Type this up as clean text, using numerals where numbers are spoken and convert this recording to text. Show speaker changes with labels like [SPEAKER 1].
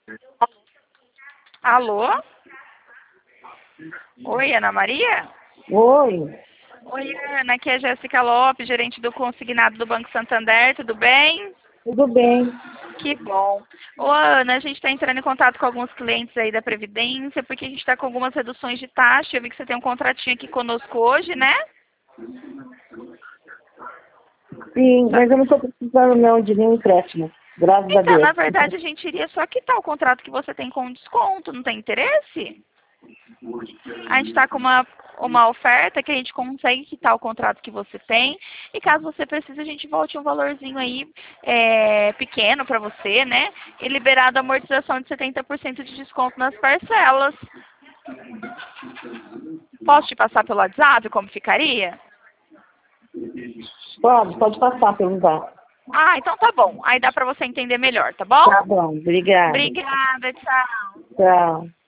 [SPEAKER 1] Alô? Oi, Ana Maria?
[SPEAKER 2] Oi,
[SPEAKER 1] Oi, Ana, aqui é a Jéssica Lopes, gerente do consignado do Banco Santander, tudo bem?
[SPEAKER 2] tudo bem?
[SPEAKER 1] Que bom. Ô, Ana, a gente está entrando em contato com alguns clientes aí da Previdência, porque a gente está com algumas reduções de taxa. Eu vi que você tem um contratinho aqui conosco hoje, né?
[SPEAKER 2] Sim, mas eu não estou precisando não de nenhum empréstimo, graças a
[SPEAKER 1] Então,
[SPEAKER 2] Deus.
[SPEAKER 1] na verdade, a gente iria só quitar o contrato que você tem com desconto, não tem interesse? A gente está com uma oferta que a gente consegue quitar o contrato que você tem. E caso você precise, a gente volte um valorzinho aí pequeno para você, né? E liberado a amortização de 70% de desconto nas parcelas. Posso te passar pelo WhatsApp como ficaria?
[SPEAKER 2] Pode passar, perguntar.
[SPEAKER 1] Ah, então tá bom. Aí dá para você entender melhor, tá bom?
[SPEAKER 2] Tá bom, obrigada.
[SPEAKER 1] Obrigada, tchau.
[SPEAKER 2] Tchau.